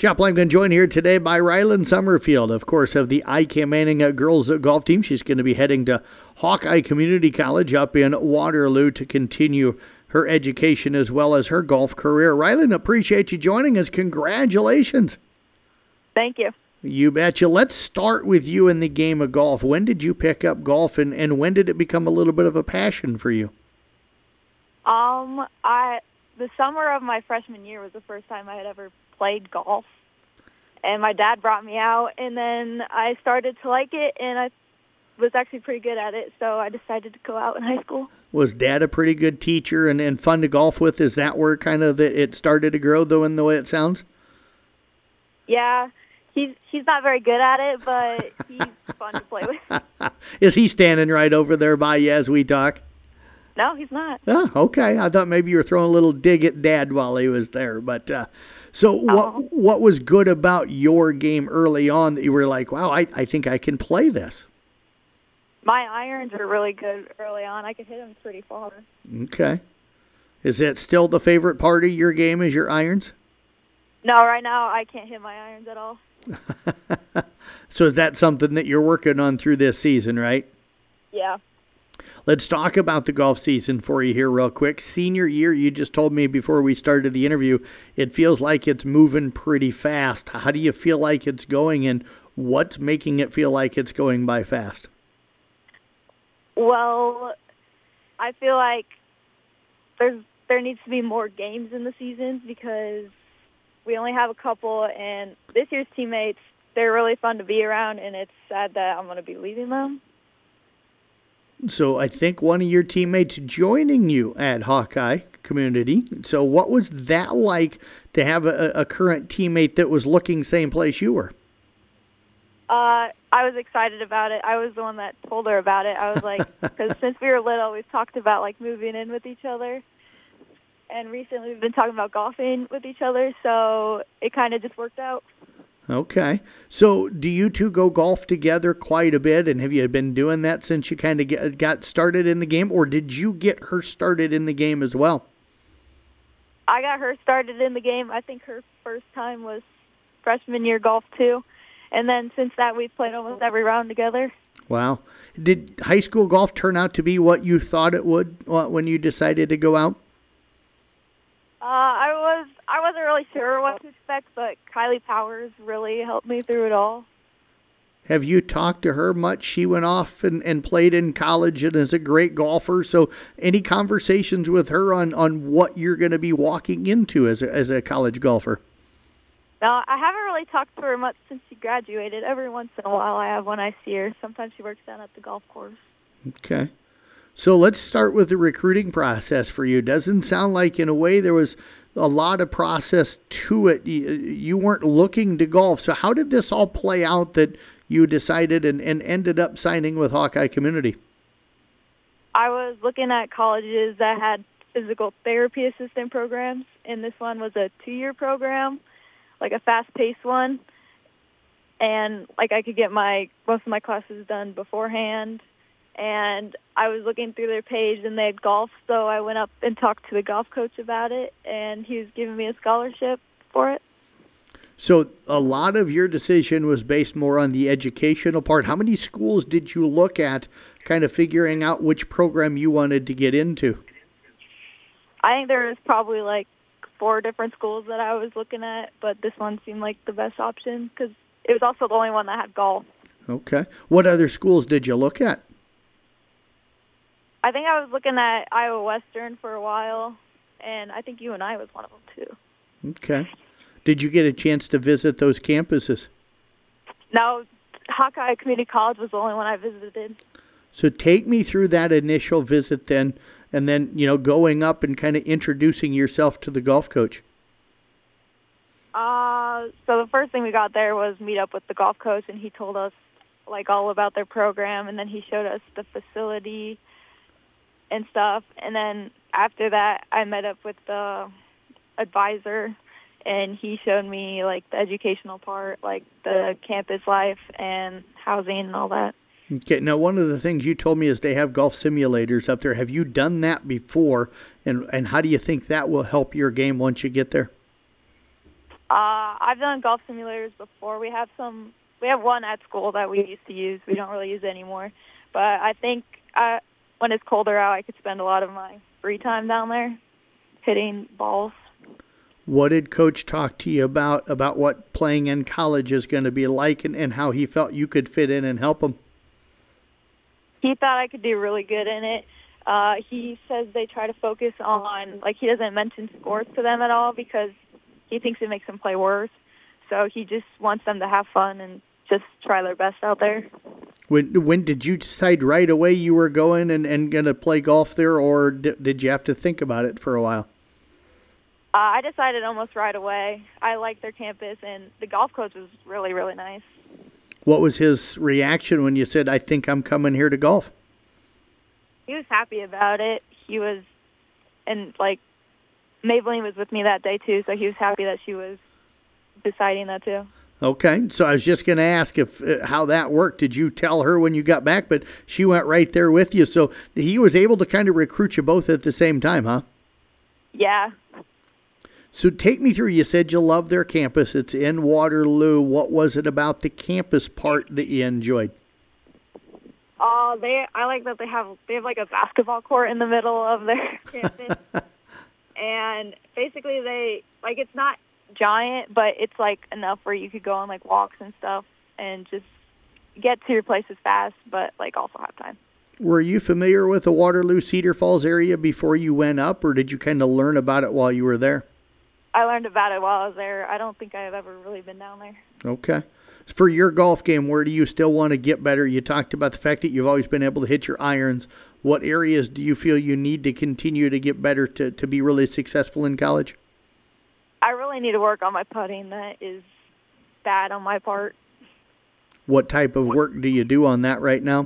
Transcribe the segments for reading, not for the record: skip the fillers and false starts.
Jeff Langman joined here today by Rylan Summerfield, of course, of the ICAM Manning girls golf team. She's going to be heading to Hawkeye Community College up in Waterloo to continue her education as well as her golf career. Rylan, appreciate you joining us. Congratulations. Thank you. You betcha. Let's start with you in the game of golf. When did you pick up golf, and when did it become a little bit of a passion for you? The summer of my freshman year was the first time I had ever played golf, and my dad brought me out, and then I started to like it, and I was actually pretty good at it, so I decided to go out in high school. Was Dad a pretty good teacher and fun to golf with? Is that where kind of it started to grow, though, in the way it sounds? Yeah, he's not very good at it, but he's fun to play with. Is he standing right over there by you as we talk? No, he's not. Oh, okay. I thought maybe you were throwing a little dig at Dad while he was there. But what was good about your game early on that you were like, wow, I think I can play this? My irons are really good early on. I could hit them pretty far. Okay. Is that still the favorite part of your game is your irons? No, right now I can't hit my irons at all. So is that something that you're working on through this season, right? Yeah. Let's talk about the golf season for you here real quick. Senior year, you just told me before we started the interview, it feels like it's moving pretty fast. How do you feel like it's going, and what's making it feel like it's going by fast? Well, I feel like there needs to be more games in the seasons because we only have a couple, and this year's teammates, they're really fun to be around, and it's sad that I'm going to be leaving them. So I think one of your teammates joining you at Hawkeye Community. So what was that like to have a current teammate that was looking same place you were? I was excited about it. I was the one that told her about it. I was like, because since we were little, we've talked about like moving in with each other. And recently we've been talking about golfing with each other, so it kind of just worked out. Okay. So do you two go golf together quite a bit, and have you been doing that since you kind of got started in the game, or did you get her started in the game as well? I got her started in the game. I think her first time was freshman year golf too, and then since that we've played almost every round together. Wow. Did high school golf turn out to be what you thought it would when you decided to go out? I wasn't really sure what to expect, but Kylie Powers really helped me through it all. Have you talked to her much? She went off and played in college and is a great golfer. So any conversations with her on what you're going to be walking into as a college golfer? No, I haven't really talked to her much since she graduated. Every once in a while I have when I see her. Sometimes she works down at the golf course. Okay. So let's start with the recruiting process for you. Doesn't sound like, in a way, there was a lot of process to it. You weren't looking to golf. So how did this all play out that you decided and ended up signing with Hawkeye Community? I was looking at colleges that had physical therapy assistant programs, and this one was a 2-year program, like a fast-paced one. And like I could get most of my classes done beforehand. And I was looking through their page, and they had golf, so I went up and talked to the golf coach about it, and he was giving me a scholarship for it. So a lot of your decision was based more on the educational part. How many schools did you look at kind of figuring out which program you wanted to get into? I think there was probably like 4 different schools that I was looking at, but this one seemed like the best option because it was also the only one that had golf. Okay. What other schools did you look at? I think I was looking at Iowa Western for a while, and I think UNI was one of them too. Okay. Did you get a chance to visit those campuses? No, Hawkeye Community College was the only one I visited. So take me through that initial visit then, and then, going up and kind of introducing yourself to the golf coach. So the first thing we got there was meet up with the golf coach, and he told us like all about their program, and then he showed us the facility and stuff. And then after that, I met up with the advisor, and he showed me like the educational part, like the campus life and housing and all that. Okay. Now, one of the things you told me is they have golf simulators up there. Have you done that before? And how do you think that will help your game once you get there? I've done golf simulators before. We have one at school that we used to use. We don't really use it anymore. But I think when it's colder out, I could spend a lot of my free time down there hitting balls. What did Coach talk to you about what playing in college is going to be like and how he felt you could fit in and help him? He thought I could do really good in it. He says they try to focus on, he doesn't mention scores to them at all because he thinks it makes them play worse. So he just wants them to have fun and just try their best out there. When did you decide right away you were going and going to play golf there, or did you have to think about it for a while? I decided almost right away. I liked their campus, and the golf coach was really, really nice. What was his reaction when you said, I think I'm coming here to golf? He was happy about it. He was, and Maybelline was with me that day too, so he was happy that she was deciding that too. Okay, so I was just going to ask how that worked. Did you tell her when you got back, but she went right there with you, so he was able to kind of recruit you both at the same time, huh? Yeah. So take me through, you said you love their campus. It's in Waterloo. What was it about the campus part that you enjoyed? I like that they have a basketball court in the middle of their campus. And basically it's not giant, but it's enough where you could go on walks and stuff and just get to your places fast, but also have time. Were you familiar with the Waterloo Cedar Falls area before you went up, or did you kind of learn about it while you were there? I learned about it while I was there. I don't think I've ever really been down there. Okay. For your golf game, where do you still want to get better? You talked about the fact that you've always been able to hit your irons. What areas do you feel you need to continue to get better to be really successful in college? I really need to work on my putting. That is bad on my part. What type of work do you do on that right now?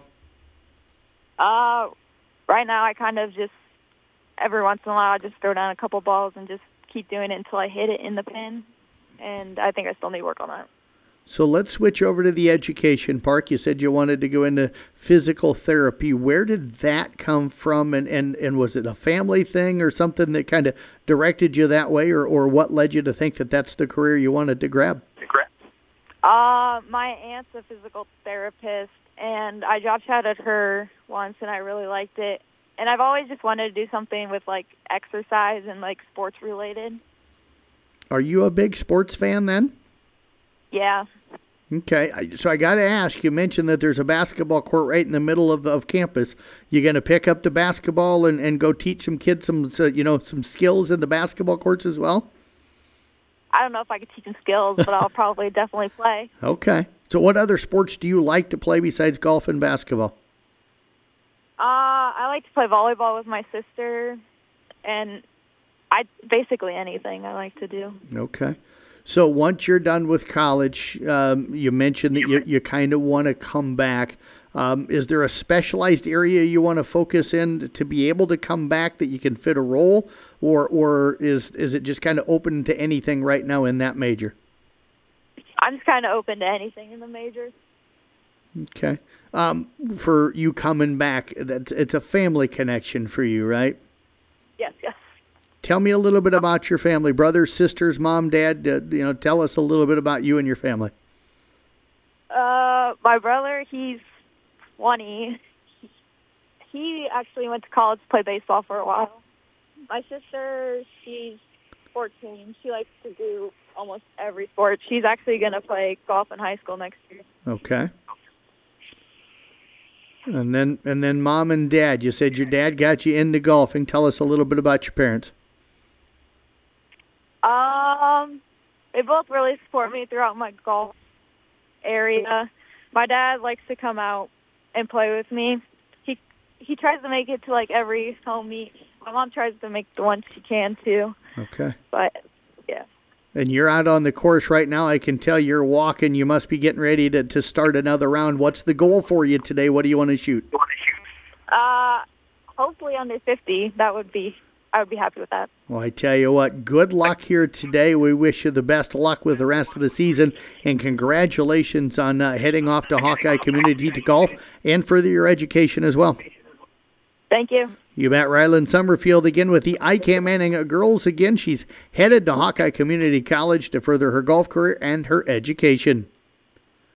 Right now I kind of just, every once in a while, I just throw down a couple balls and just keep doing it until I hit it in the pin. And I think I still need to work on that. So let's switch over to the education part. You said you wanted to go into physical therapy. Where did that come from? And was it a family thing or something that kind of directed you that way? Or what led you to think that that's the career you wanted to grab? My aunt's a physical therapist, and I job shadowed her once, and I really liked it. And I've always just wanted to do something with, exercise and, sports related. Are you a big sports fan then? Yeah. Okay, so I got to ask, you mentioned that there's a basketball court right in the middle of campus. You going to pick up the basketball and go teach some kids some skills in the basketball courts as well? I don't know if I could teach them skills, but I'll probably definitely play. Okay. So what other sports do you like to play besides golf and basketball? I like to play volleyball with my sister, and basically anything I like to do. Okay. So once you're done with college, you mentioned that you kind of want to come back. Is there a specialized area you want to focus in to be able to come back that you can fit a role, or is it just kind of open to anything right now in that major? I'm just kind of open to anything in the majors. Okay. For you coming back, it's a family connection for you, right? Yes. Tell me a little bit about your family, brothers, sisters, mom, dad. Tell us a little bit about you and your family. My brother, he's 20. He actually went to college to play baseball for a while. My sister, she's 14. She likes to do almost every sport. She's actually going to play golf in high school next year. Okay. And then mom and dad. You said your dad got you into golfing. Tell us a little bit about your parents. They both really support me throughout my golf area. My dad likes to come out and play with me. He tries to make it to every home meet. My mom tries to make the ones she can too. Okay. But yeah. And you're out on the course right now. I can tell you're walking. You must be getting ready to start another round. What's the goal for you today? What do you want to shoot? Hopefully under 50. I would be happy with that. Well, I tell you what, good luck here today. We wish you the best luck with the rest of the season, and congratulations on heading off to Hawkeye Community to golf and further your education as well. Thank you. You bet. Ryland Summerfield again with the ICAM Manning girls again. She's headed to Hawkeye Community College to further her golf career and her education.